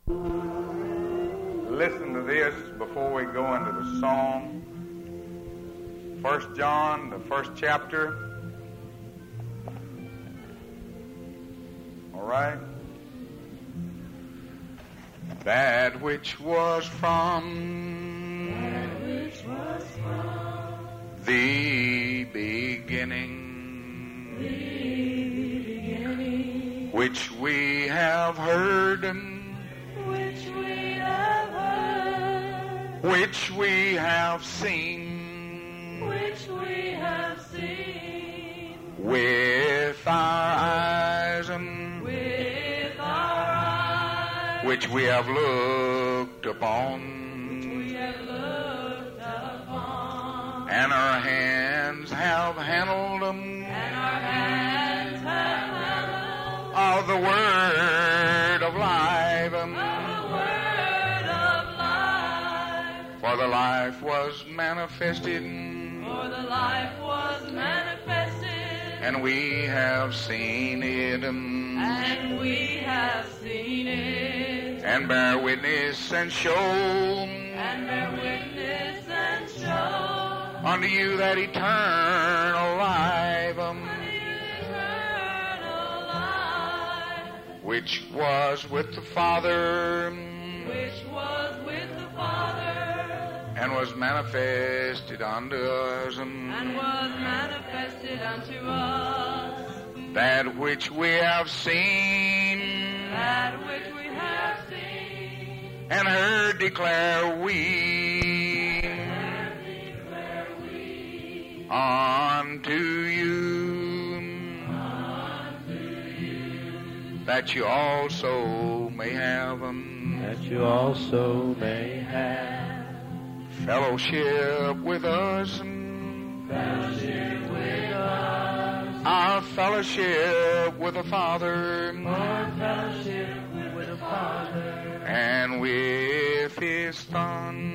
Listen to this before we go into the song. 1 John, the first chapter. All right. That which was from the beginning, which we have heard, which we have seen, with our eyes, which we have looked upon, and our hands have handled them, of the word of life, for the life was manifested, and we have seen it, and bear witness and show unto you that eternal life, which was with the Father, and was manifested unto us, that which we have seen, and heard declare we unto you, that you also may have fellowship with us, our fellowship with the Father, and with His Son,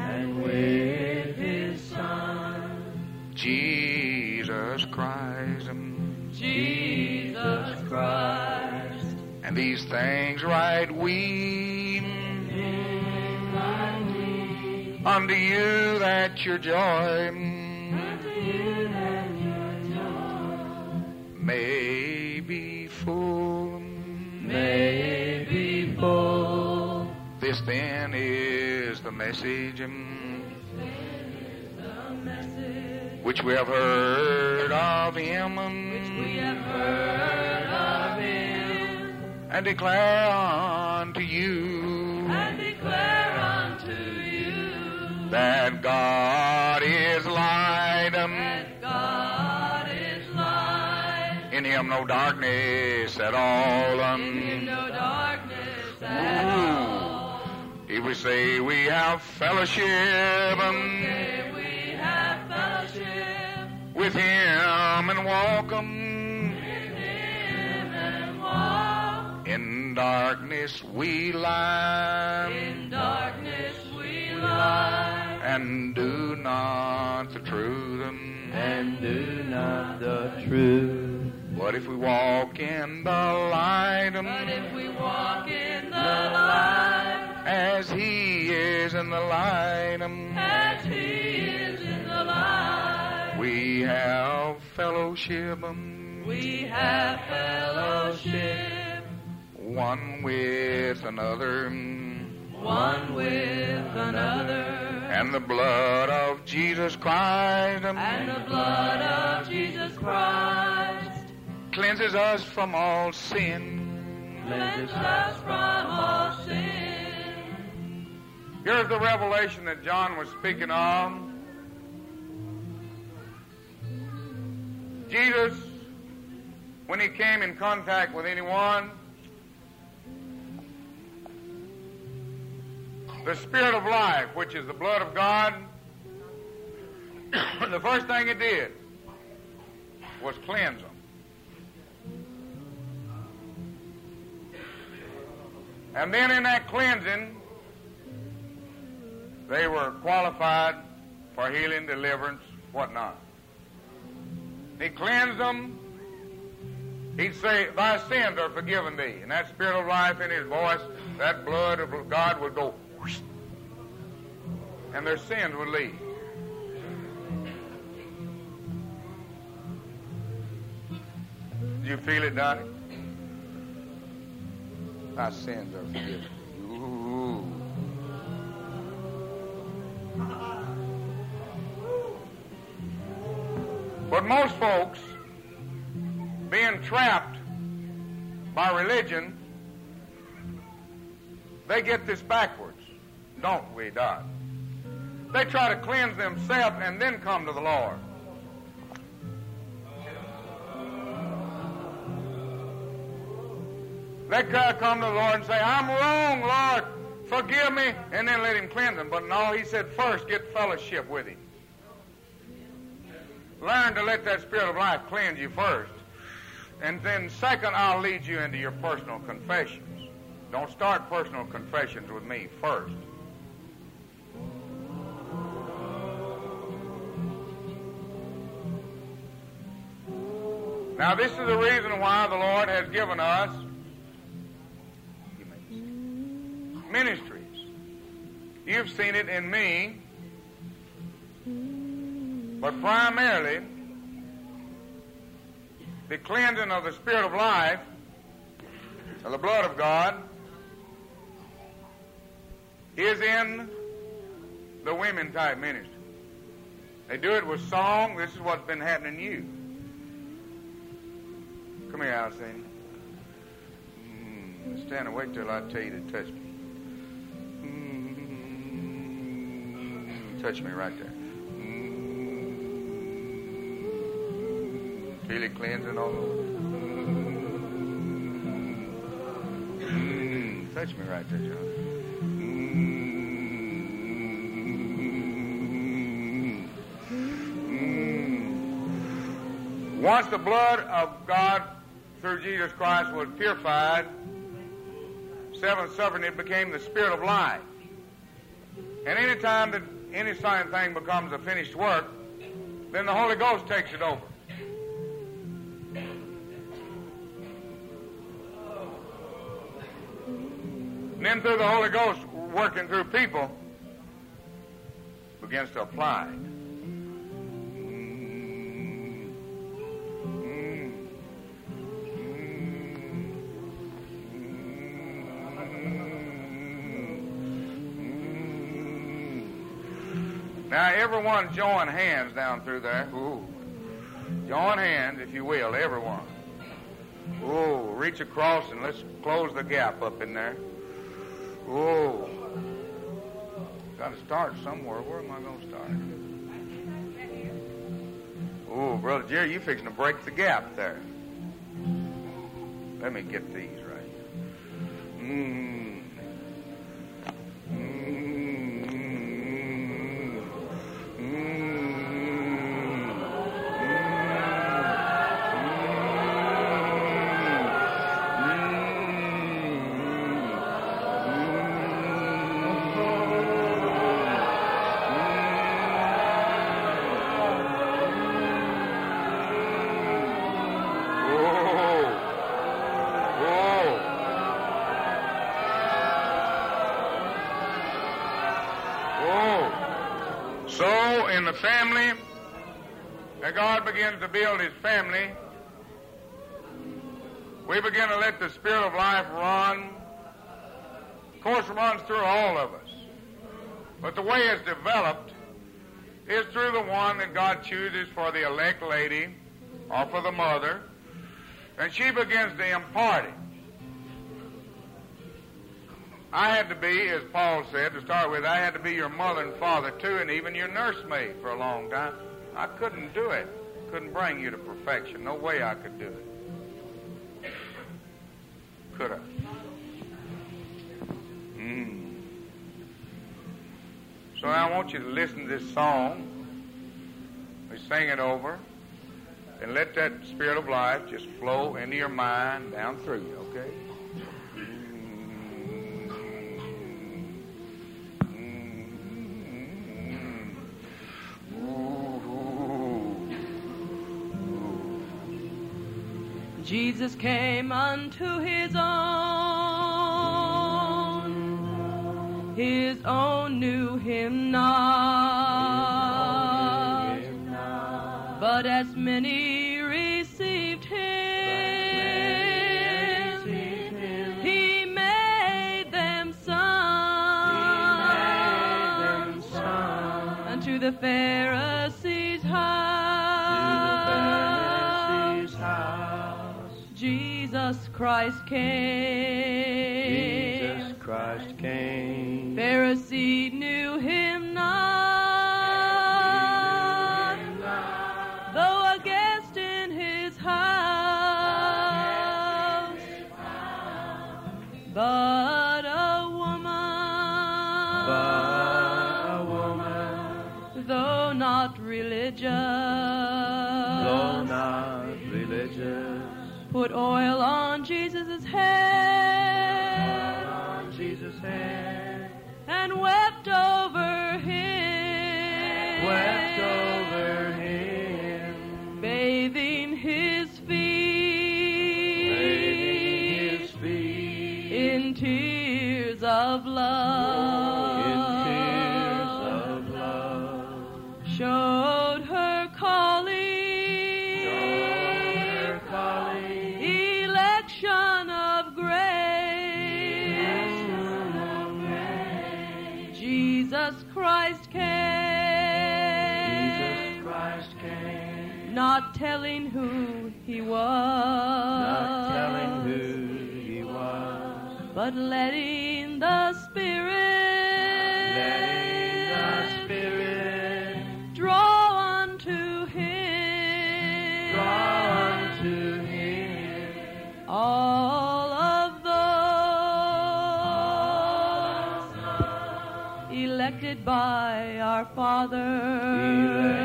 Jesus Christ. And these things write we unto you, that your joy may be full. This then is the message which we have heard of Him, and declare unto you, that God is light, in Him no darkness at all. If we say we have fellowship with Him and walk in darkness we lie, and do not the truth. But if we walk in the light, as He is in the light, we have fellowship, one with another, and the blood of Jesus Christ, cleanses us from all sin. Here's the revelation that John was speaking of. Jesus, when He came in contact with anyone, the Spirit of life, which is the blood of God, the first thing it did was cleanse them. And then in that cleansing, they were qualified for healing, deliverance, whatnot. He cleansed them, He'd say, thy sins are forgiven thee. And that Spirit of life in his voice, that blood of God would go whoosh, and their sins would leave. Do you feel it, Donnie? Thy sins are forgiven. Ooh. But most folks, being trapped by religion, they get this backwards, don't we, Doc? They try to cleanse themselves and then come to the Lord. They try to come to the Lord and say, I'm wrong, Lord, forgive me, and then let him cleanse them. But no, he said, first get fellowship with him. Learn to let that Spirit of life cleanse you first. And then second, I'll lead you into your personal confessions. Don't start personal confessions with me first. Now, this is the reason why the Lord has given us ministries. You've seen it in me, but primarily the cleansing of the Spirit of life, of the blood of God, is in the women type ministry. They do it with song. This is what's been happening to you. Come here, Alcine. Stand and wait till I tell you to touch me. Touch me right there. Feel it cleansing all over. Touch me right there, John. Once the blood of God through Jesus Christ was purified, seventh suffering, it became the Spirit of life. And any time that any thing becomes a finished work, then the Holy Ghost takes it over. And then through the Holy Ghost working through people, begins to apply. Now, everyone join hands down through there. Ooh. Join hands, if you will, everyone. Ooh, reach across and let's close the gap up in there. Ooh. Got to start somewhere. Where am I going to start? Ooh, Brother Jerry, you fixing to break the gap there. Let me get these right. Family, that God begins to build his family, we begin to let the Spirit of life run. Of course, it runs through all of us. But the way it's developed is through the one that God chooses for the elect lady or for the mother, and she begins to impart it. I had to be, as Paul said, to start with, I had to be your mother and father too, and even your nursemaid for a long time. I couldn't do it. Couldn't bring you to perfection. No way I could do it. Could I? So now I want you to listen to this song. We sing it over. And let that Spirit of life just flow into your mind down through you, okay? Jesus came unto his own knew him not. But as many received him, he made them sons unto the Pharisees' house. Jesus Christ came. Jesus Christ came. Pharisee knew him not, though a guest in his house. But a woman, though not religious, put oil on Jesus' head, and wept over him, bathing his feet, in tears of love, showed her calling, election of grace. Jesus Christ came, not telling who he was, but letting the Spirit draw unto him, all of those elected by our Father,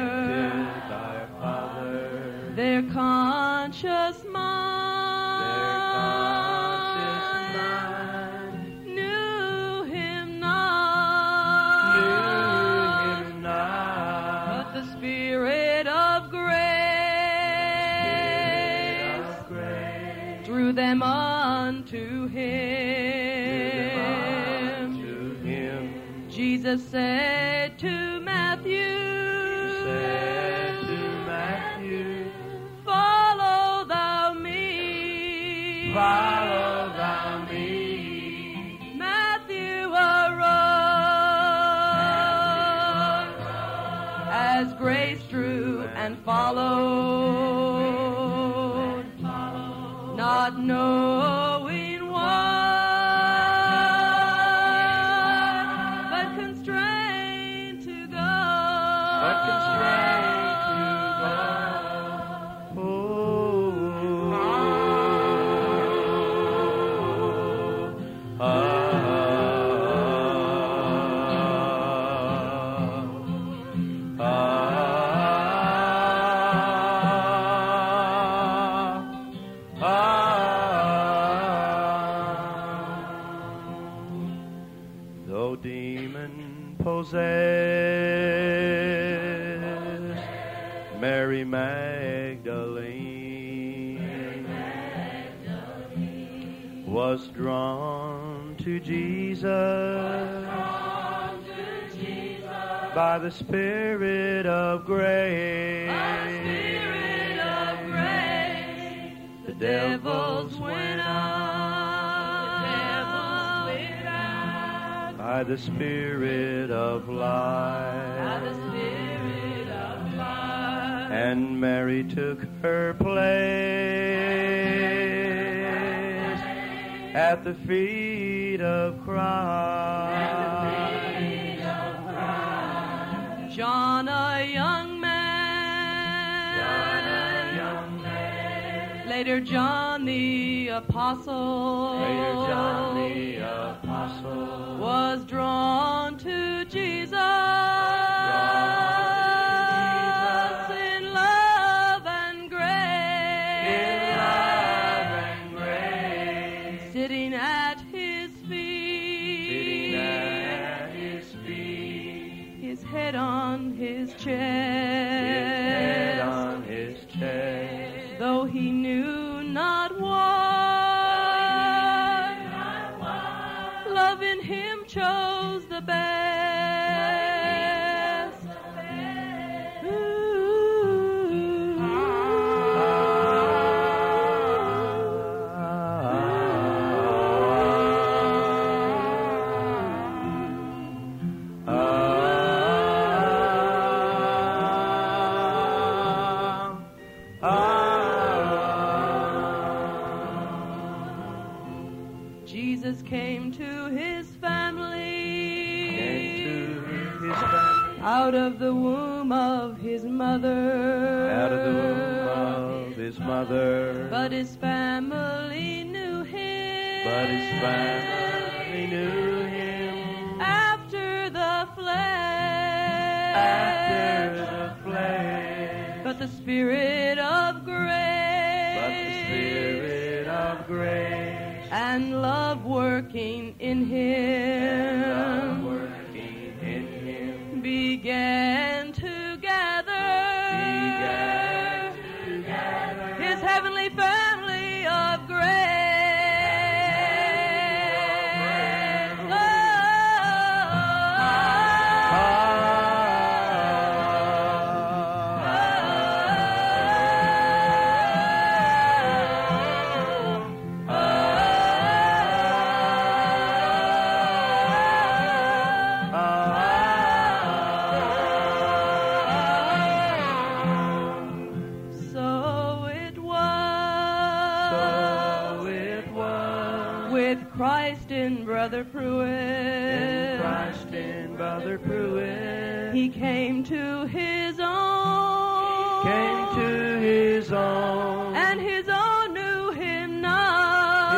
their conscious mind knew him not, but the Spirit of grace drew them unto him. Jesus said to Matthew, follow thou me. Matthew arose as grace drew and followed, not knowing why, but constrained to go. Though demon possessed, Mary Magdalene was drawn to Jesus by the Spirit of grace. The devils went out by the Spirit of life. And Mary took her place at the feet of Christ. John, a young man, later John the Apostle, was drawn to Jesus in love and grace, sitting at his feet, his head on his chest, though he knew not love in him chose the best. Jesus came to his family, out of the womb of his mother, but his family knew him, after the flesh, but the Spirit of grace, and love working in him, began to gather his heavenly family of grace. Brother Pruitt, he came to his own, and his own knew him not.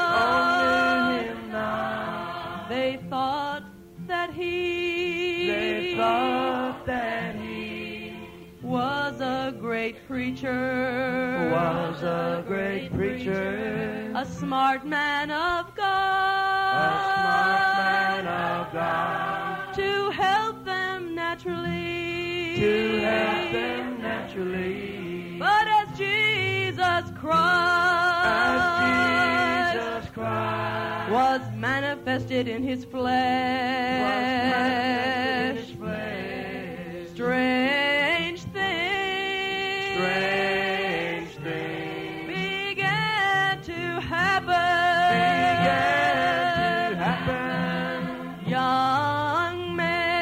They thought that he was a great preacher, a smart man of God, to help them naturally, but as Jesus Christ was manifested in his flesh, strange things began to happen. Young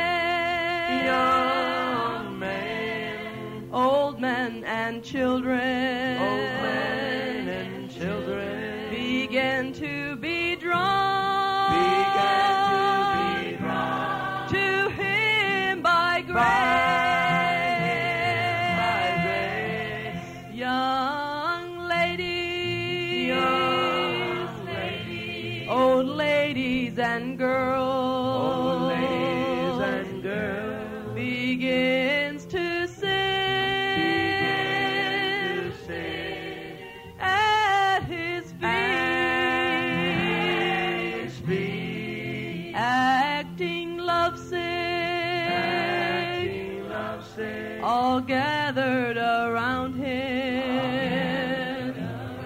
men, old men and children, began to be drawn to him by grace. Young ladies, old ladies and girls, begins to sing at his feet, acting lovesick, all gathered around him.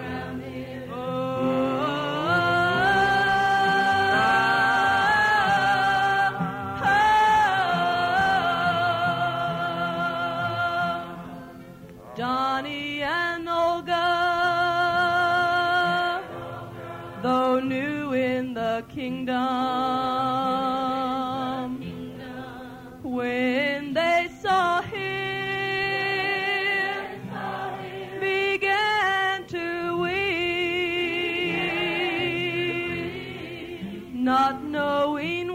Johnny and Olga, though new in the kingdom, when they saw him, began to weep, not knowing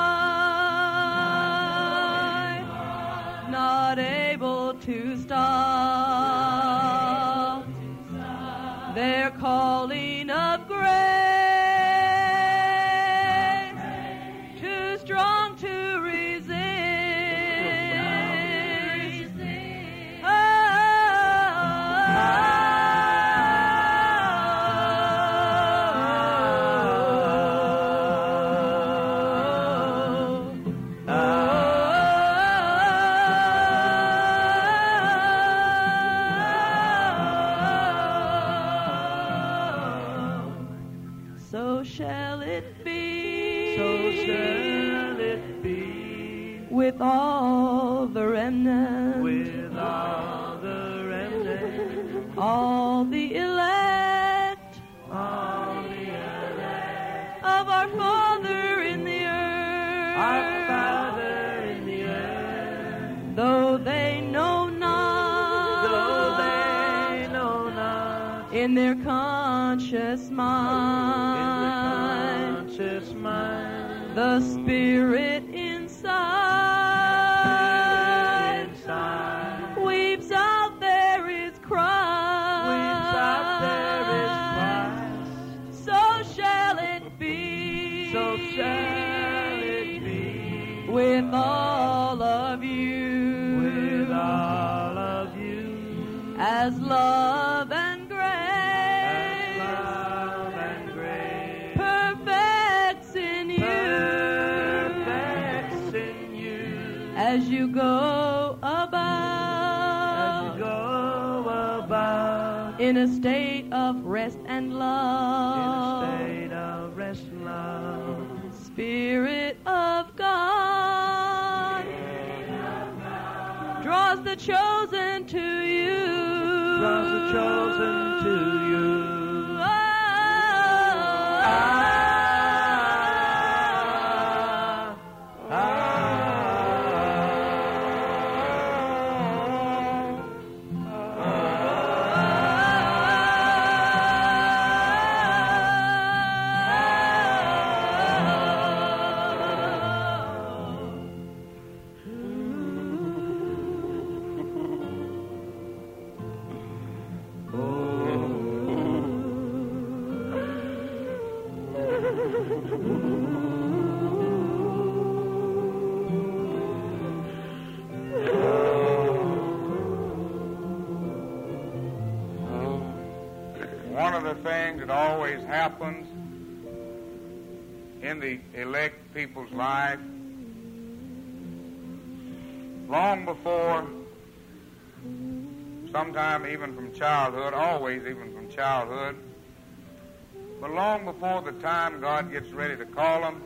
why, not able to stop their calling of grace, too strong to resist. So shall it be. with all the remnant, with all the remnant, all the elect, all the elect of our Father in the earth, our Father in the earth, though they know not, though they know not, in their conscious mind, in the conscious mind, the Spirit inside, weeps out there is Christ, weeps out there is Christ, so shall it be, so shall it be, with all of you, with all of you, as love and as love and grace perfects in you, perfects in you, as you go as about, you go about in a state of rest and in love, a state of rest and love. Spirit of God draws the chosen to you, Draws the chosen to you. One of the things that always happens in the elect people's life, long before, sometime even from childhood, always even from childhood, but long before the time God gets ready to call them,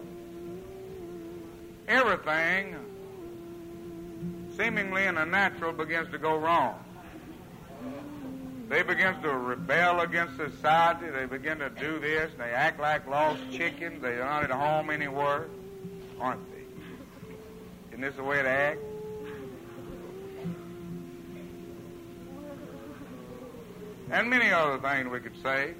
everything seemingly in the natural begins to go wrong. They begin to rebel against society. They begin to do this. They act like lost chickens. They're not at home anywhere, aren't they? Isn't this the way to act? And many other things we could say.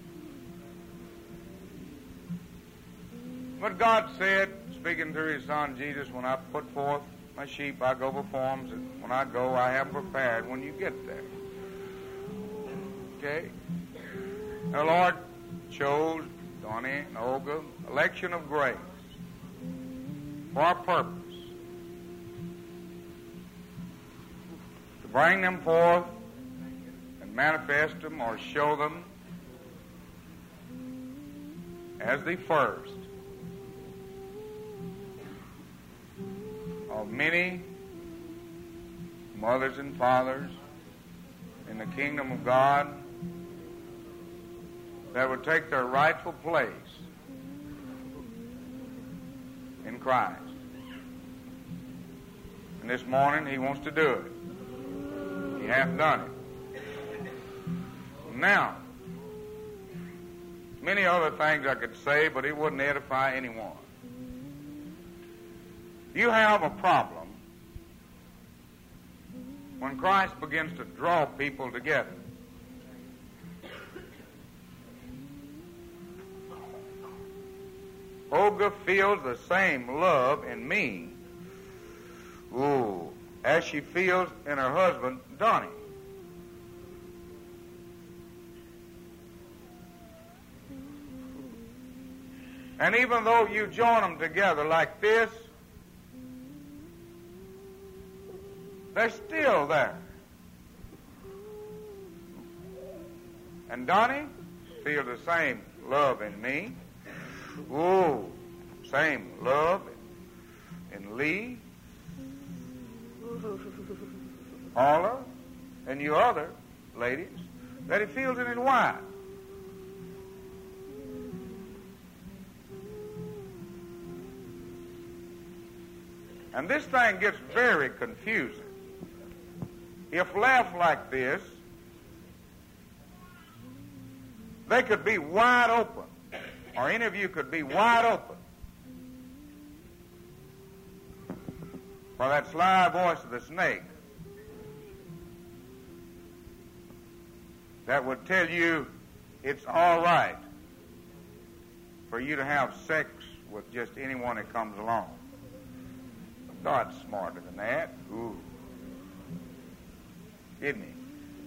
But God said, speaking through His Son Jesus, when I put forth my sheep, I go before them. When I go, I have prepared when you get there. Okay? The Lord chose Donnie and Olga, election of grace, for a purpose, to bring them forth and manifest them or show them as the first of many mothers and fathers in the kingdom of God that would take their rightful place in Christ. And this morning He wants to do it. He hath done it. Now, many other things I could say, but it wouldn't edify anyone. You have a problem when Christ begins to draw people together. Olga feels the same love in me, as she feels in her husband, Donnie. And even though you join them together like this, they're still there. And Donnie feels the same love in me. Same love in Lee, Paula, and you other ladies that he feels in his wife. And this thing gets very confusing. If left like this, they could be wide open, or any of you could be wide open for that sly voice of the snake that would tell you it's all right for you to have sex with just anyone that comes along. God's smarter than that. Ooh. Isn't he?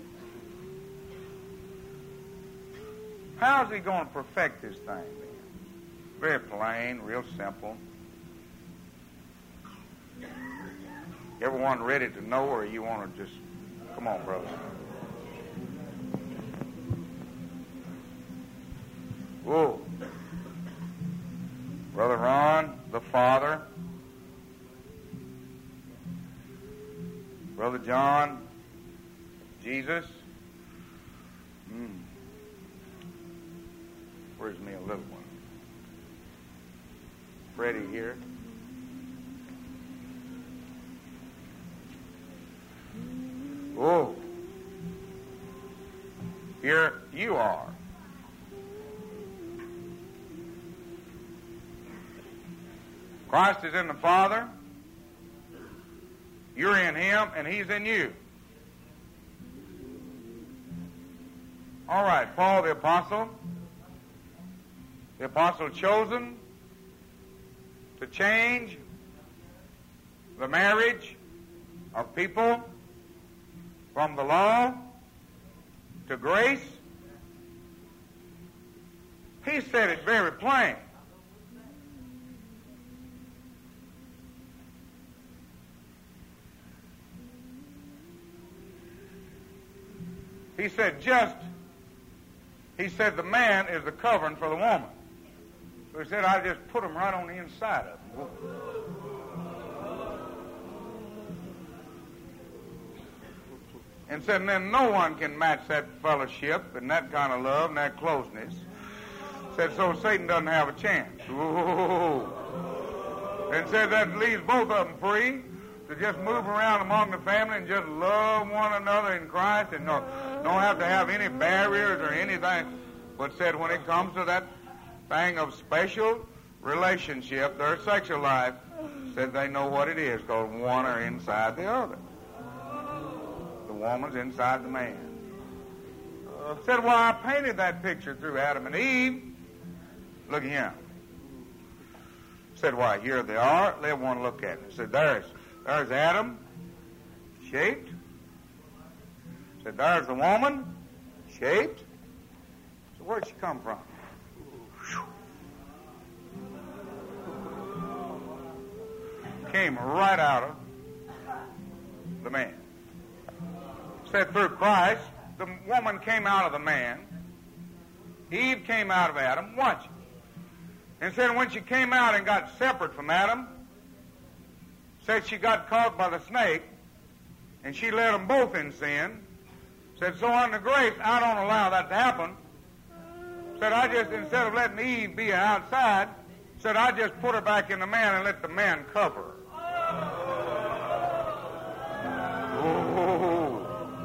How's he going to perfect this thing then? Very plain, real simple. Everyone ready to know, or you want to just... Come on, brother. Whoa. Brother Ron, the Father. Brother John, Jesus. Where's me a little one? Freddie here. Oh. Here you are. Christ is in the Father. You're in Him, and He's in you. All right, Paul the Apostle chosen to change the marriage of people from the law to grace. He said it very plain. He said the man is the covering for the woman. So he said, I just put them right on the inside of them. And said, and then no one can match that fellowship and that kind of love and that closeness. Said, so Satan doesn't have a chance. Ooh. And said that leaves both of them free to just move around among the family and just love one another in Christ and don't have to have any barriers or anything. But said when it comes to that thing of special relationship, their sexual life, said they know what it is because one are inside the other. The woman's inside the man. Said, well, I painted that picture through Adam and Eve. Look at him. Said, why, here they are. Let one look at it. Said, there's Adam, shaped. Said, there's the woman, shaped. So where'd she come from? Came right out of the man. Said through Christ, the woman came out of the man. Eve came out of Adam. Watch it. And said when she came out and got separate from Adam, said she got caught by the snake, and she led them both in sin. Said, so under grace, I don't allow that to happen. Said, I just, instead of letting Eve be outside, said, I just put her back in the man and let the man cover her. Oh.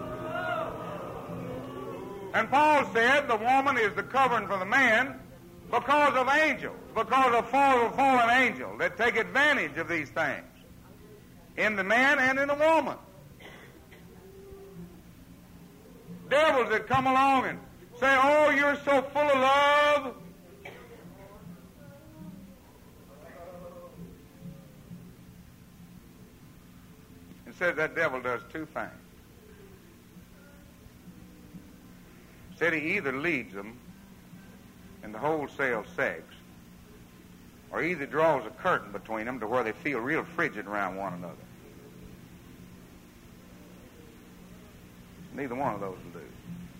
And Paul said the woman is the covering for the man because of angels, because of fallen angels that take advantage of these things in the man and in the woman. Devils that come along and say, oh, you're so full of love. And said that devil does two things. Said he either leads them into wholesale sex, or either draws a curtain between them to where they feel real frigid around one another. Neither one of those will do.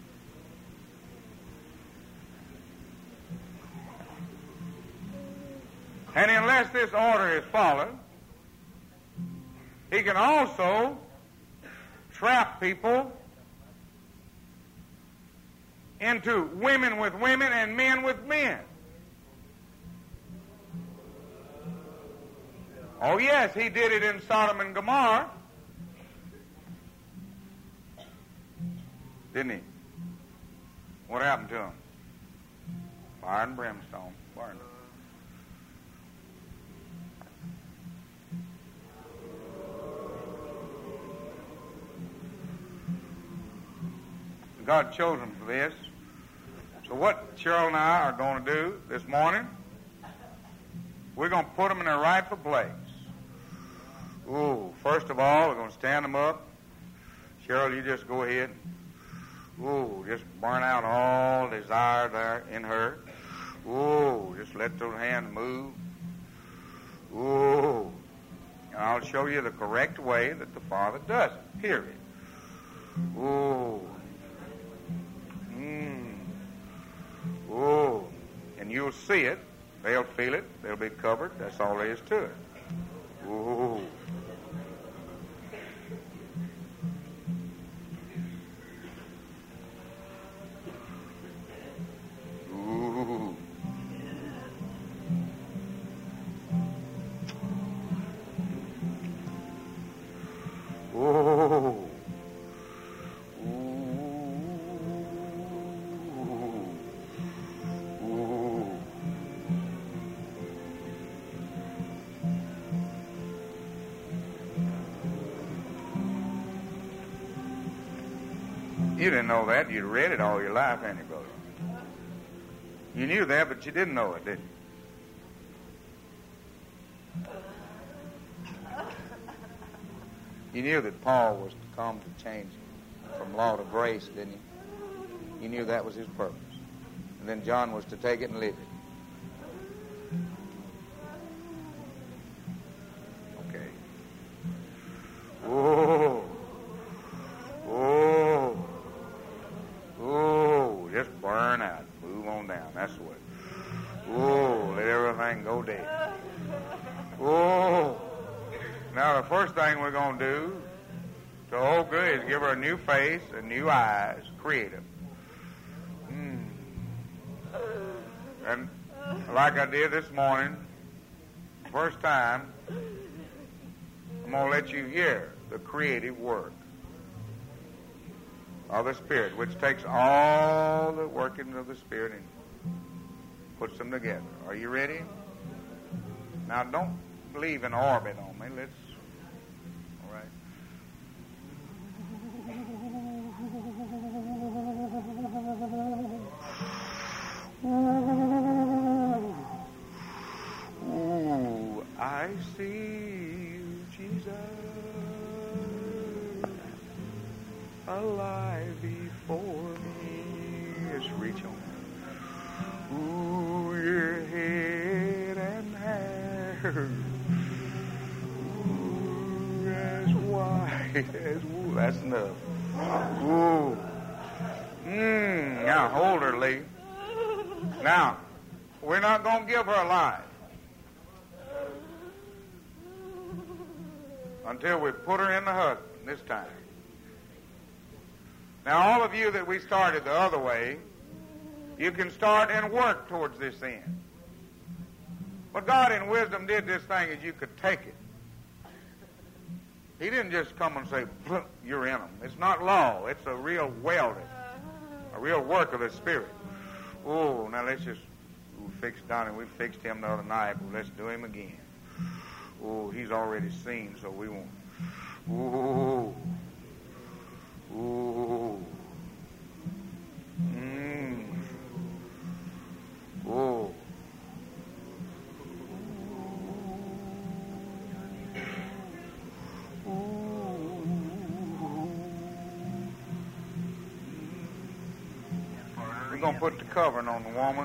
And unless this order is followed, he can also trap people into women with women and men with men. Oh, yes, he did it in Sodom and Gomorrah. Didn't he? What happened to him? Fire and brimstone. Burned him. God chose them for this. So what Cheryl and I are going to do this morning, we're going to put them in their rightful place. Ooh, first of all, we're going to stand them up. Cheryl, you just go ahead. Ooh, just burn out all desire there in her. Ooh, just let those hands move. Ooh. And I'll show you the correct way that the Father does it, period. Ooh. Oh, and you'll see it. They'll feel it. They'll be covered. That's all there is to it. Oh. Ooh. Oh. You didn't know that. You'd read it all your life, hadn't you, brother? You knew that, but you didn't know it, did you? You knew that Paul was to come to change from law to grace, didn't you? You knew that was his purpose. And then John was to take it and live it. Okay. Oh. Oh. Oh, just burn out. Move on down. That's the way. Oh, let everything go dead. Oh. Now, the first thing we're going to do to Olga is give her a new face and new eyes, creative. And like I did this morning, first time, I'm going to let you hear the creative work of the Spirit, which takes all the workings of the Spirit and puts them together. Are you ready? Now, don't leave an orbit on me. Let's, all right. Ooh, I see you, Jesus, alive before me. Just reach on. Ooh, your head and hair. Ooh, as white as wool. That's enough. Ooh. Now, hold her, Lee. Now, we're not going to give her a life until we put her in the husband this time. Now, all of you that we started the other way, you can start and work towards this end. But God in wisdom did this thing as you could take it. He didn't just come and say, you're in them. It's not law. It's a real welding, a real work of the Spirit. Oh, now let's just fix Donnie. We fixed him the other night, but let's do him again. Oh, he's already seen, so we won't. Ooh. Ooh. Oh. We're going to put the covering on the woman.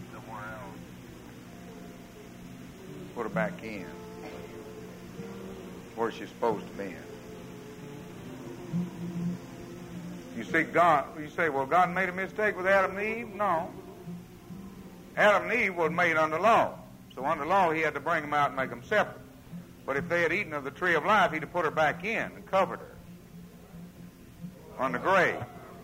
Put her back in where she's supposed to be. You see, God, you say, well, God made a mistake with Adam and Eve? No. Adam and Eve was made under law. So under law, he had to bring them out and make them separate. But if they had eaten of the tree of life, he'd have put her back in and covered her on the grave.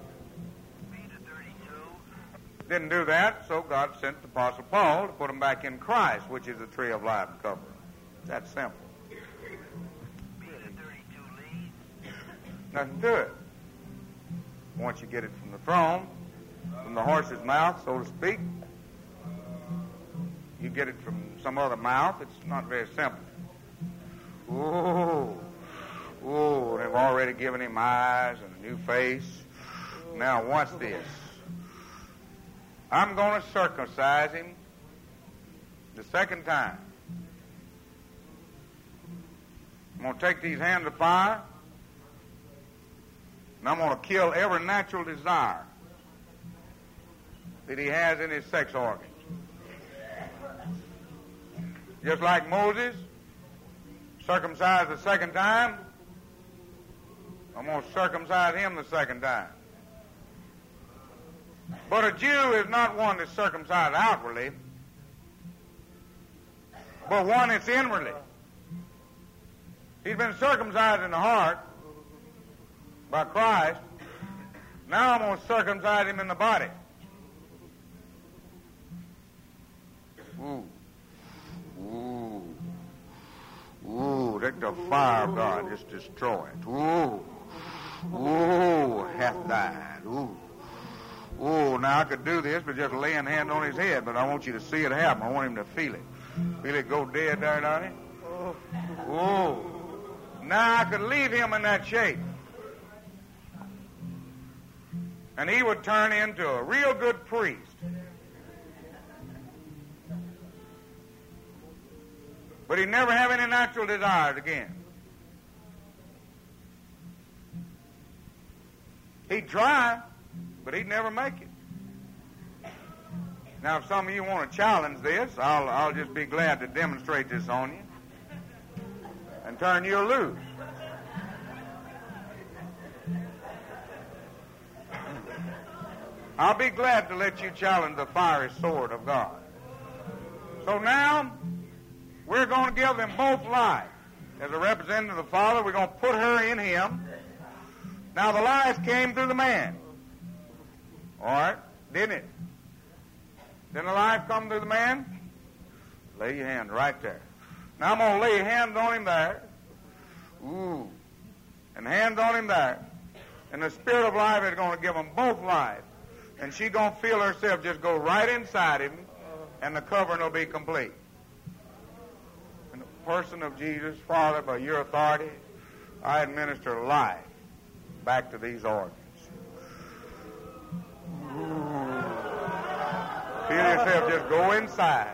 Didn't do that, so God sent the Apostle Paul to put them back in Christ, which is the tree of life, and cover them. That's simple. Nothing to it. Once you get it from the throne, from the horse's mouth, so to speak, you get it from some other mouth, it's not very simple. Ooh, they've already given him eyes and a new face. Now watch this. I'm going to circumcise him the second time. I'm going to take these hands of fire, and I'm going to kill every natural desire that he has in his sex organs. Just like Moses circumcised the second time, I'm going to circumcise him the second time. But a Jew is not one that's circumcised outwardly, but one that's inwardly. He's been circumcised in the heart by Christ. Now I'm going to circumcise him in the body. Let the fire of God just destroy it. Hath died. Now I could do this by just laying hand on his head, but I want you to see it happen. I want him to feel it. Feel it go dead there, Donnie? Now I could leave him in that shape. And he would turn into a real good priest. But he'd never have any natural desires again. He'd try, but he'd never make it. Now, if some of you want to challenge this, I'll just be glad to demonstrate this on you and turn you loose. I'll be glad to let you challenge the fiery sword of God. So now, we're going to give them both life. As a representative of the Father, we're going to put her in him. Now, the life came through the man. All right? Didn't it? Didn't the life come through the man? Lay your hand right there. Now, I'm going to lay hands on him there. And hands on him there. And the Spirit of life is going to give them both life. And she's going to feel herself just go right inside him, and the covering will be complete. In the person of Jesus, Father, by your authority, I administer life back to these organs. Feel yourself just go inside.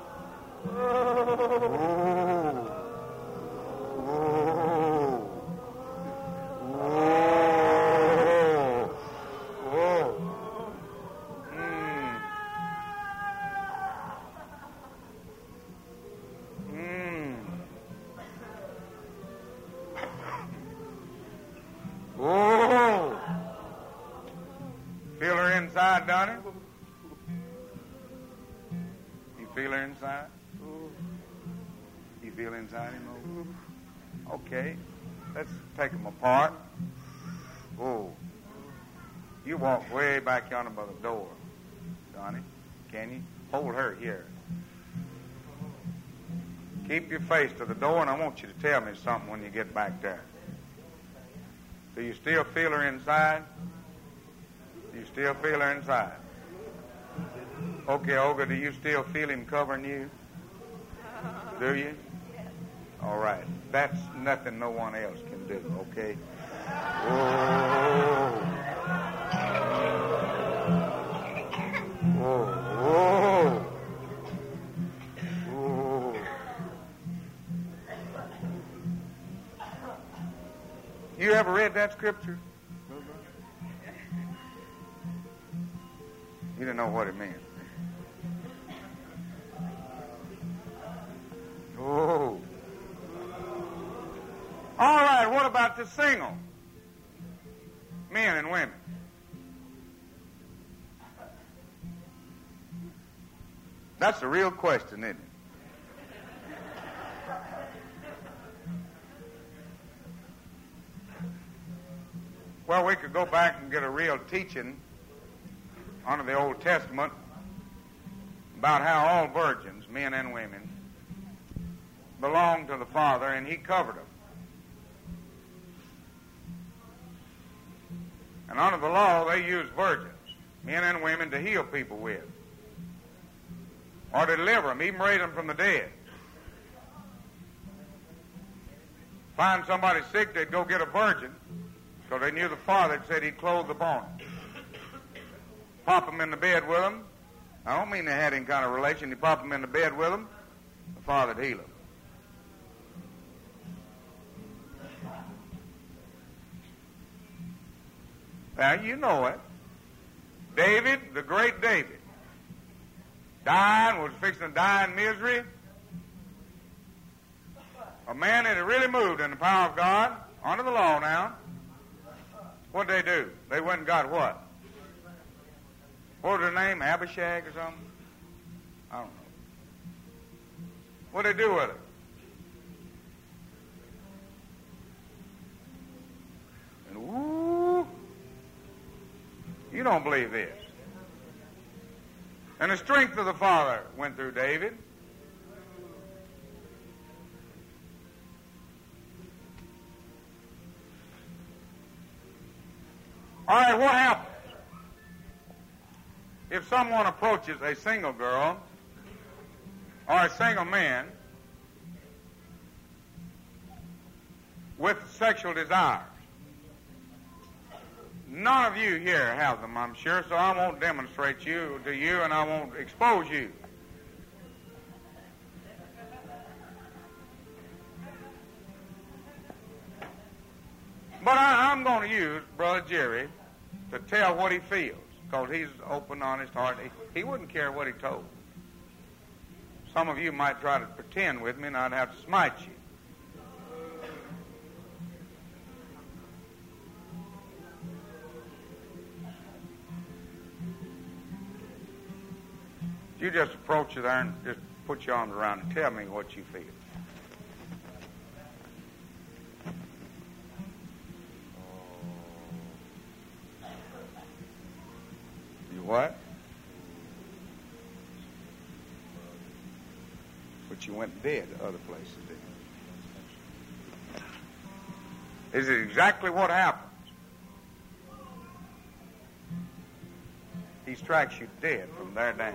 Feel her inside, Donnie? You feel her inside? You feel inside him? Okay. Let's take them apart. You walk way back yonder by the door, Donnie. Can you? Hold her here. Keep your face to the door, and I want you to tell me something when you get back there. Do you still feel her inside? Do you still feel her inside? Okay, Olga, do you still feel him covering you? Do you? All right. That's nothing no one else can do, okay? You ever read that scripture? You didn't know what it meant. All right, what about the single? Men and women. That's the real question, isn't it? Well, we could go back and get a real teaching under the Old Testament about how all virgins, men and women, belong to the Father, and He covered them. And under the law, they used virgins, men and women, to heal people with, or to deliver them, even raise them from the dead. Find somebody sick, they'd go get a virgin, because they knew the father had said he'd clothe the bone. Pop them in the bed with them. I don't mean they had any kind of relation. He popped them in the bed with them, the father'd heal them. Now, you know it. David, the great David, was fixing to die in misery. A man that had really moved in the power of God, under the law now. What'd they do? They went and got what? What was her name? Abishag or something? I don't know. What'd they do with her? And woo! You don't believe this. And the strength of the Father went through David. All right, what happens if someone approaches a single girl or a single man with sexual desires? None of you here have them, I'm sure, so I won't demonstrate to you, and I won't expose you. But I'm going to use Brother Jerry to tell what he feels, because he's open, honest heart. He wouldn't care what he told. Some of you might try to pretend with me, and I'd have to smite you. You just approach her there and just put your arms around and tell me what you feel. You what? But you went dead other places, didn't you? Is it exactly what happens? He strikes you dead from there down.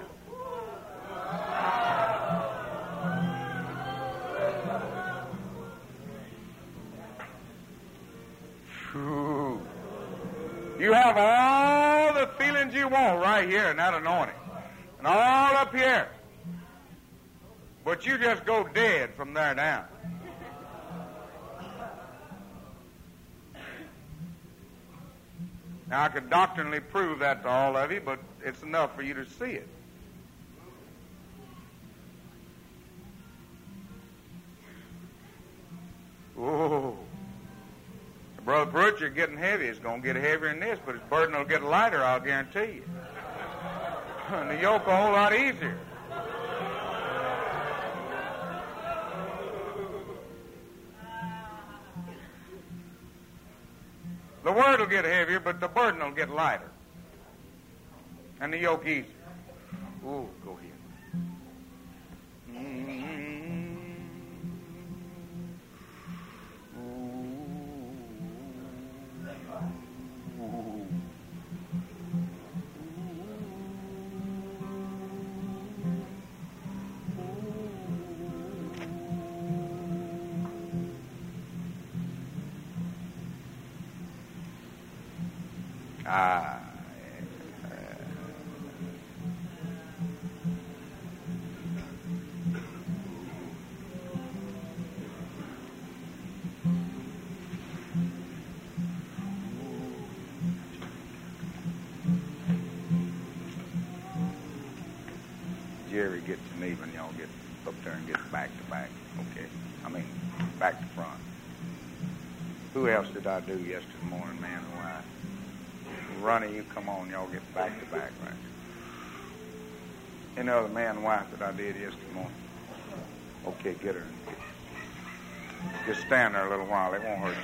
Whew. You have all the feelings you want right here in that anointing, and all up here, but you just go dead from there down. Now, I could doctrinally prove that to all of you, but it's enough for you to see it. Oh, Brother Pruitt, you're getting heavy. It's going to get heavier than this, but his burden will get lighter, I'll guarantee you. And the yoke a whole lot easier. The word will get heavier, but the burden will get lighter. And the yoke easier. Ooh, go ahead. Jerry, get to me when y'all get up there and get back to back. Okay. I mean, back to front. Who else did I do yesterday morning, man and wife? Ronnie, you come on, y'all get back to back, right? Any other man and wife that I did yesterday morning? Okay, get her. Just stand there a little while. It won't hurt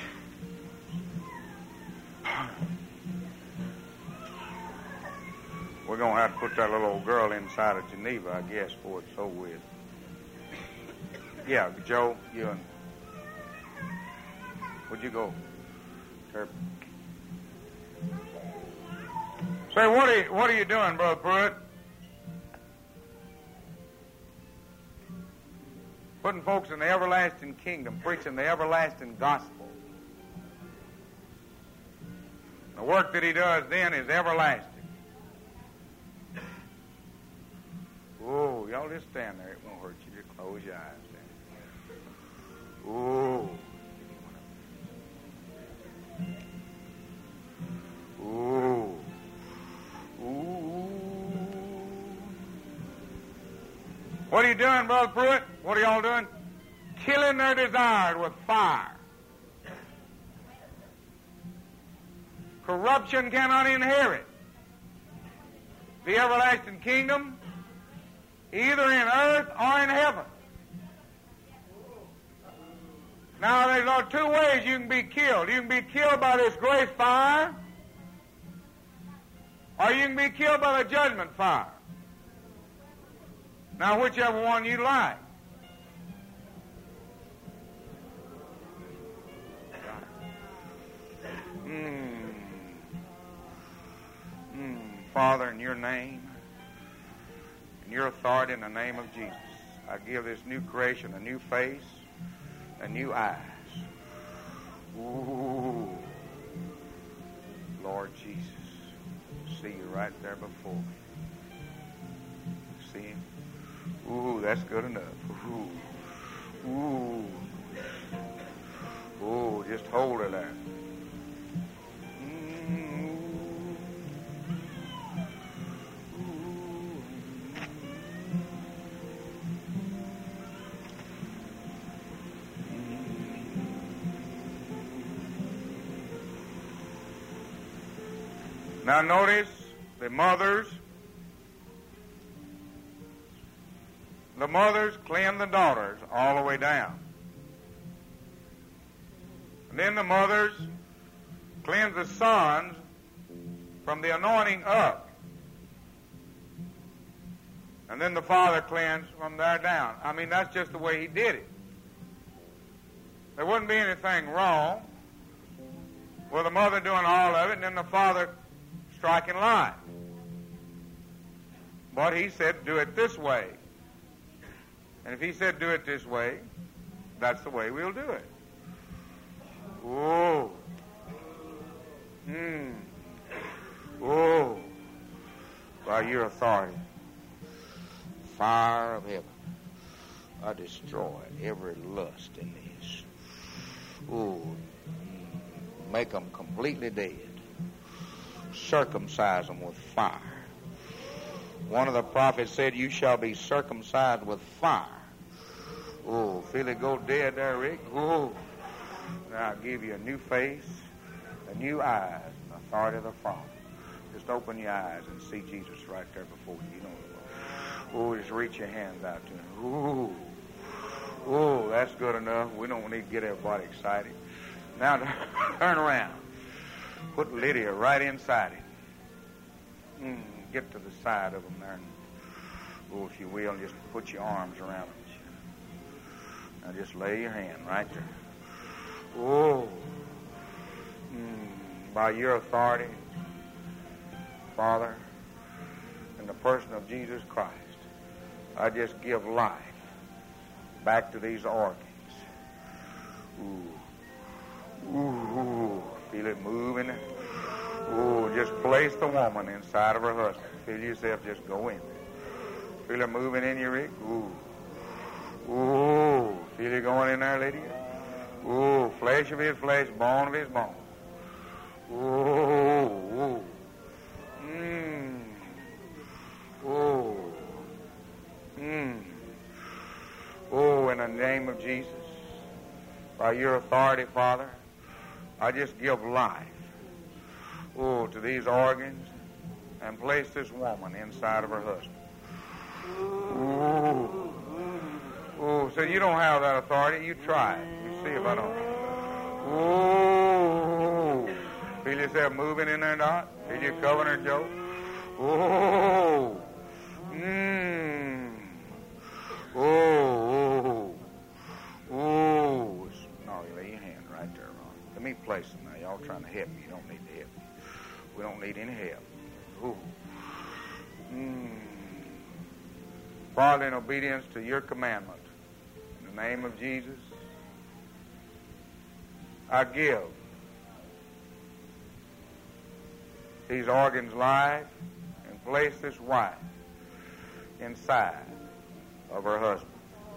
you. We're going to have to put that little old girl inside of Geneva, I guess, before it's over with. Yeah, Joe, you and... Where'd you go? Turpin. Say, what are you doing, Brother Pruitt? Putting folks in the everlasting kingdom, preaching the everlasting gospel. The work that he does then is everlasting. Oh, y'all just stand there. It won't hurt you. Just close your eyes. Oh. Ooh. Ooh. What are you doing, Brother Pruitt? What are y'all doing? Killing their desires with fire. Corruption cannot inherit the everlasting kingdom, either in earth or in heaven. Now, there's two ways you can be killed. You can be killed by this great fire, or you can be killed by the judgment fire. Now, whichever one you like. Father, in your name, in your authority, in the name of Jesus, I give this new creation a new face, a new eyes. Ooh. Lord Jesus, see you right there before me. See him? Ooh, that's good enough. Ooh. Ooh. Ooh, just hold it there. Now notice the mothers cleanse the daughters all the way down. And then the mothers cleanse the sons from the anointing up. And then the father cleansed from there down. I mean, that's just the way he did it. There wouldn't be anything wrong with the mother doing all of it and then the father striking line. But he said, do it this way. And if he said, do it this way, that's the way we'll do it. Oh. Oh. By your authority, fire of heaven, I destroy every lust in these. Oh. Make them completely dead. Circumcise them with fire. One of the prophets said, you shall be circumcised with fire. Oh, feel it go dead there, Rick? Oh. Now I'll give you a new face, a new eyes, and the authority of the Father. Just open your eyes and see Jesus right there before you. You know, oh, just reach your hands out to him. Oh, oh, that's good enough. We don't need to get everybody excited. Now turn around. Put Lydia right inside him. Get to the side of him there. And, oh, if you will, just put your arms around him. Now just lay your hand right there. Oh. By your authority, Father, in the person of Jesus Christ, I just give life back to these organs. Ooh. Ooh. Feel it moving. Oh, just place the woman inside of her husband. Feel yourself just go in there. Feel it moving in you, Rick? Ooh. Ooh. Feel it going in there, Lydia? Ooh. Flesh of his flesh, bone of his bone. Ooh. Ooh. Ooh. Oh, in the name of Jesus, by your authority, Father, I just give life, oh, to these organs and place this woman inside of her husband. Ooh. Oh, so you don't have that authority. You try it. You see if I don't. Oh. Feel yourself moving in there, Dot? Feel you covering her, Joe? Oh. Oh. Oh. No, you lay your hand right there, Ron. Let me place them now. Y'all trying to help me. You don't need to help me. We don't need any help. Ooh. Father, in obedience to your commandment, in the name of Jesus, I give these organs life and place this wife inside of her husband.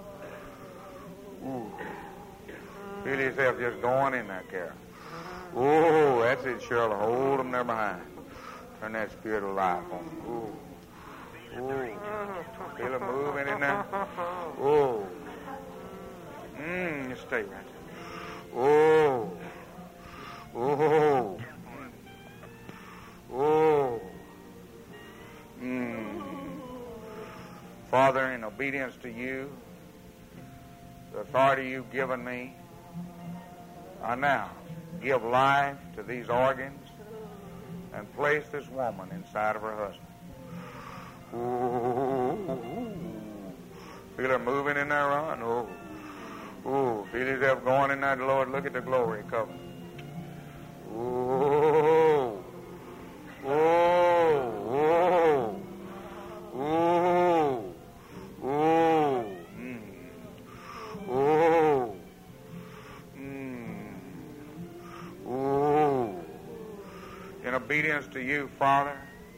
Ooh. Feel yourself just going in there, Carol. Oh, that's it, Cheryl. Hold them there behind. Turn that spirit of life on them. Ooh. Ooh. Feel it moving in there? Oh. Just stay right there. Oh. Oh. Oh. Father, in obedience to you, the authority you've given me, I now give life to these organs and place this woman inside of her husband. Ooh. Feel her moving in there, Ron? Oh. Ooh. Feel yourself going in there, Lord. Look at the glory coming. Ooh. Oh. Oh. Oh. Oh. Oh. Oh. In obedience to you, Father,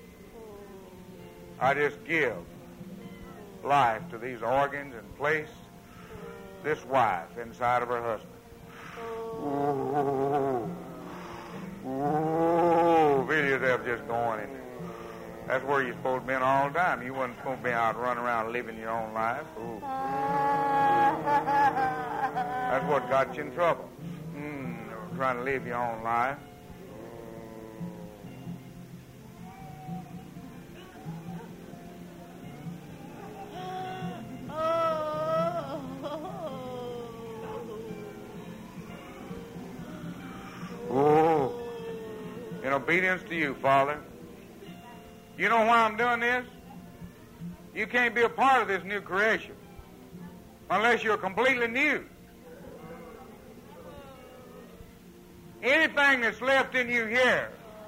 I just give life to these organs and place this wife inside of her husband. Ooh. Ooh. Feel yourself just going in there. That's where you're supposed to be all the time. You wasn't supposed to be out running around living your own life. Ooh. That's what got you in trouble. Trying to live your own life. Oh, in obedience to you, Father. You know why I'm doing this? You can't be a part of this new creation unless you're completely new. Anything that's left in you here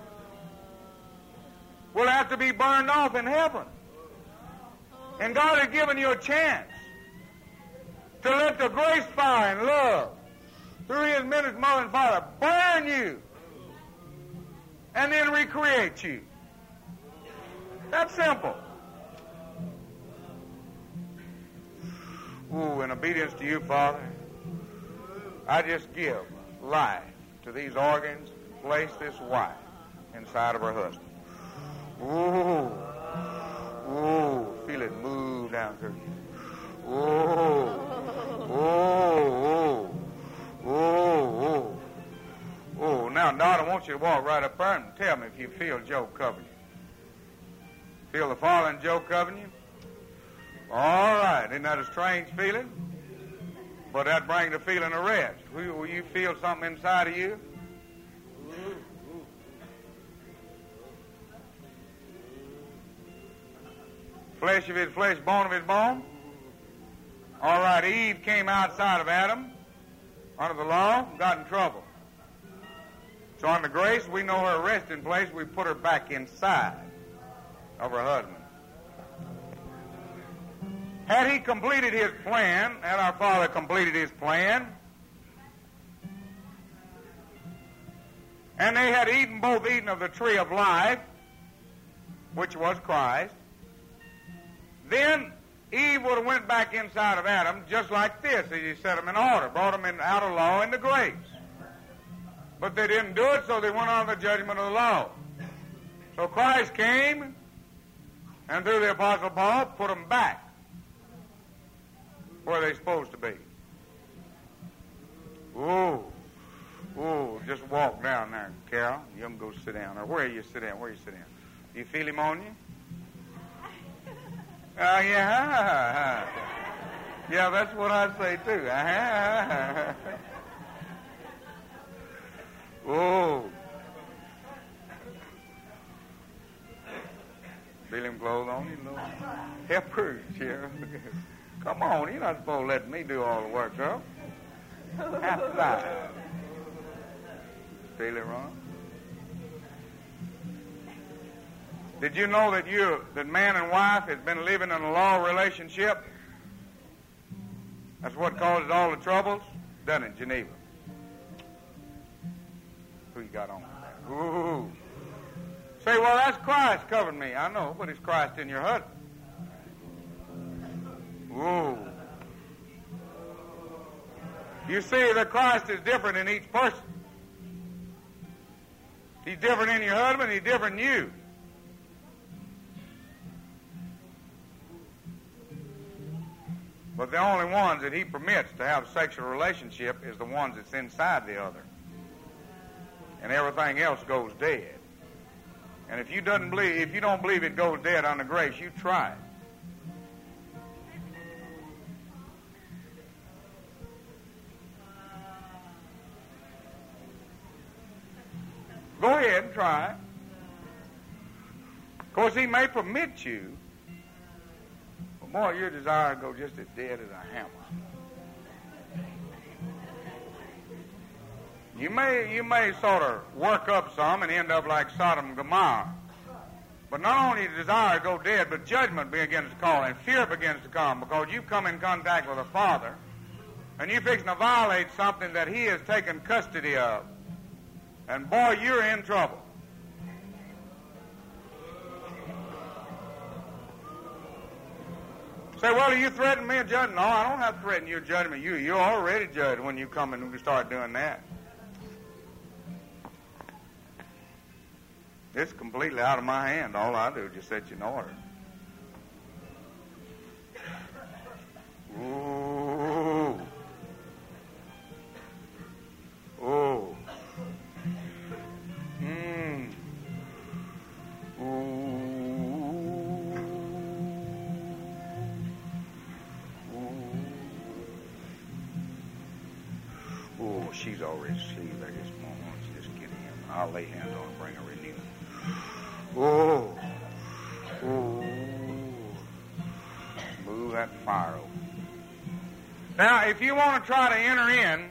will have to be burned off in heaven. And God has given you a chance to let the grace, fire, and love through His ministry, Mother and Father, burn you and then recreate you. That's simple. Ooh, in obedience to you, Father, I just give life to these organs, place this wife inside of her husband. Ooh. Ooh. Feel it move down through you. Ooh. Ooh. Ooh. Ooh. Ooh. Now, Dot, I want you to walk right up there and tell me if you feel Joe covering you. Feel the falling Joe covering you? All right. Isn't that a strange feeling? But that brings the feeling of rest. Will you feel something inside of you? Flesh of his flesh, bone of his bone. All right, Eve came outside of Adam under the law, got in trouble. So under grace, we know her resting place. We put her back inside of her husband. Had he completed his plan, had our Father completed his plan, and they had both eaten of the tree of life, which was Christ, then Eve would have went back inside of Adam just like this, as he set them in order, brought them out of law into grace. But they didn't do it, so they went on the judgment of the law. So Christ came, and through the Apostle Paul, put them back where they're supposed to be. Ooh. Ooh, just walk down there, Carol. You can go sit down. Or where you sit down? Where you sit down? You feel him on you? Yeah. Yeah, that's what I say too. Oh. Feel him clothes on you, Lord? Help her, Cheryl. Come on, you're not supposed to let me do all the work, girl. Outside. Feel it, Ron? Did you know that man and wife has been living in a law relationship? That's what causes all the troubles. Done in Geneva. Who you got on there? Ooh. Say, well, that's Christ covering me. I know, but it's Christ in your husband. Ooh. You see that Christ is different in each person. He's different in your husband, he's different in you. But the only ones that he permits to have a sexual relationship is the ones that's inside the other. And everything else goes dead. And if you don't believe it goes dead under grace, you try it. Go ahead and try it. Of course, he may permit you, but boy, your desire go just as dead as a hammer. You may sort of work up some and end up like Sodom and Gomorrah. But not only does desire go dead, but judgment begins to call and fear begins to come because you've come in contact with a Father and you're fixing to violate something that he has taken custody of. And boy, you're in trouble. Say, well, are you threatening me or judging? No, I don't have to threaten you or judge me. You're already judged when you come and we start doing that. It's completely out of my hand. All I do is just set you in order. Ooh. Oh. Oh, she's already asleep. I just want to just get in. I'll lay hands on her and bring her in here. Oh. Oh. Move that fire over. Now, if you want to try to enter in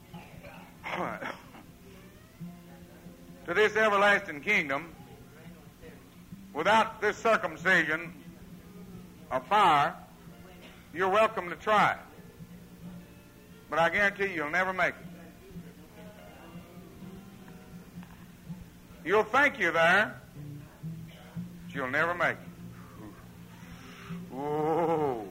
to this everlasting kingdom without this circumcision of fire, you're welcome to try it. But I guarantee you'll never make it. You'll think you're there, but you'll never make it. Ooh.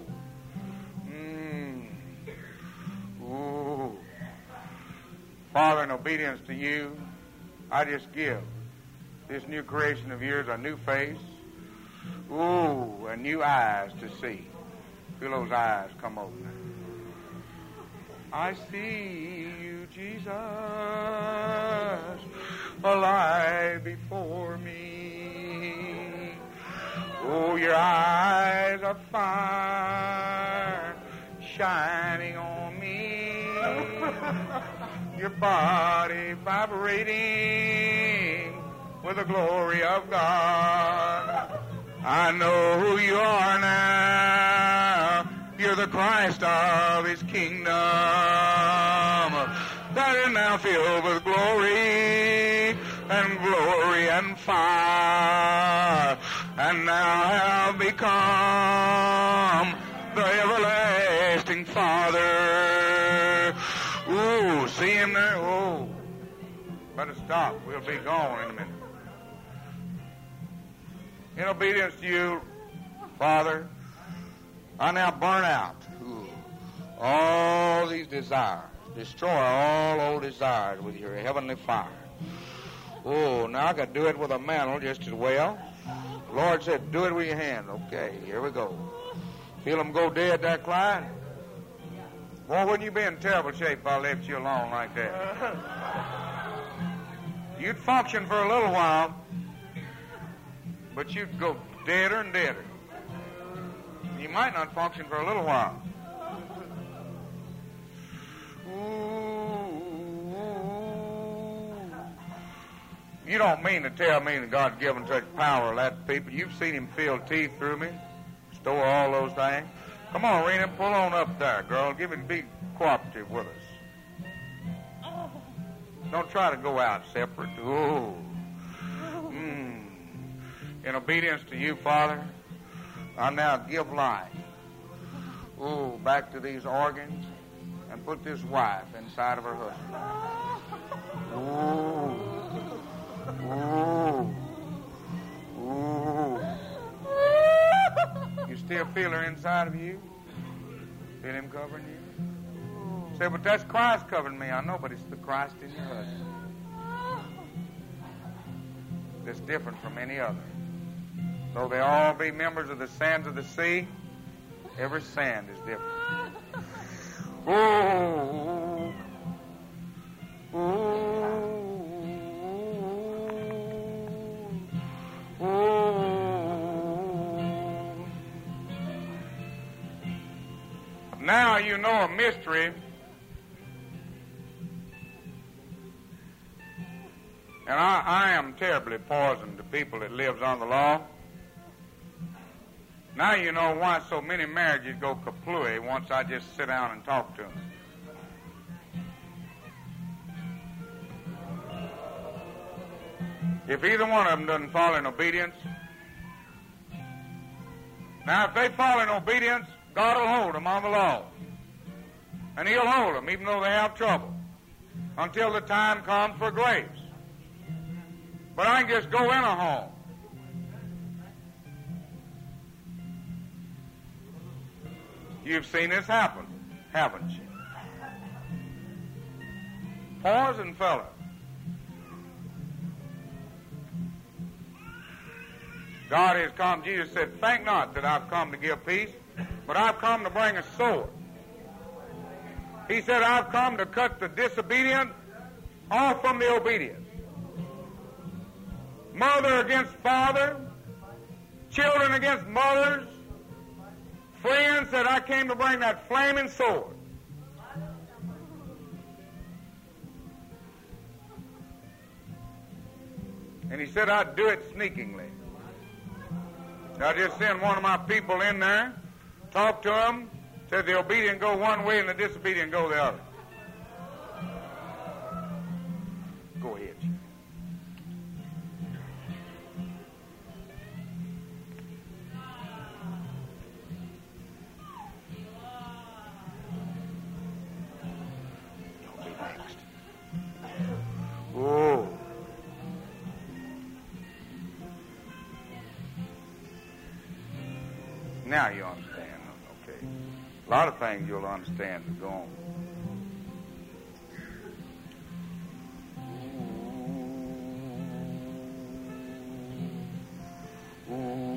Ooh. Father, in obedience to you, I just give this new creation of yours a new face. Ooh, and new eyes to see. Feel those eyes come open. I see you, Jesus, alive before me. Oh, your eyes are fire shining on me. Your body vibrating with the glory of God. I know who you are now. You're the Christ of his kingdom that is now filled with glory and fire, and now have become the everlasting Father. Ooh, see him there? Oh, better stop. We'll be gone in a minute. In obedience to you, Father, I now burn out all these desires. Destroy all old desires with your heavenly fire. Oh, now I could do it with a mantle just as well. The Lord said, do it with your hand. Okay, here we go. Feel them go dead there, Clyde? Boy, wouldn't you be in terrible shape if I left you alone like that? You'd function for a little while, but you'd go deader and deader. You might not function for a little while. Ooh. You don't mean to tell me that God's given such power to that people. You've seen him fill teeth through me, store all those things. Come on, Rena, pull on up there, girl. Give it, be cooperative with us. Don't try to go out separate. Ooh. in obedience to you, Father, I now give life, back to these organs and put this wife inside of her husband. You still feel her inside of you? Feel him covering you? Say, but that's Christ covering me. I know, but it's the Christ in your husband that's different from any other. Though they all be members of the sands of the sea, every sand is different. Oh, now you know a mystery, and I am terribly poisoned to people that lives on the law. Now you know why so many marriages go kaplooey once I just sit down and talk to them. If either one of them doesn't fall in obedience, now if they fall in obedience, God will hold them on the law. And he'll hold them even though they have trouble until the time comes for grace. But I can just go in a home. You've seen this happen, haven't you? Poison fella. God has come, Jesus said, think not that I've come to give peace, but I've come to bring a sword. He said, I've come to cut the disobedient off from the obedient. Mother against father, children against mothers. Friends said, I came to bring that flaming sword. And he said, I'd do it sneakingly. I just send one of my people in there, talk to them, said the obedient go one way and the disobedient go the other. Go ahead. Oh. Now you understand, okay. A lot of things you'll understand as we go on. Ooh.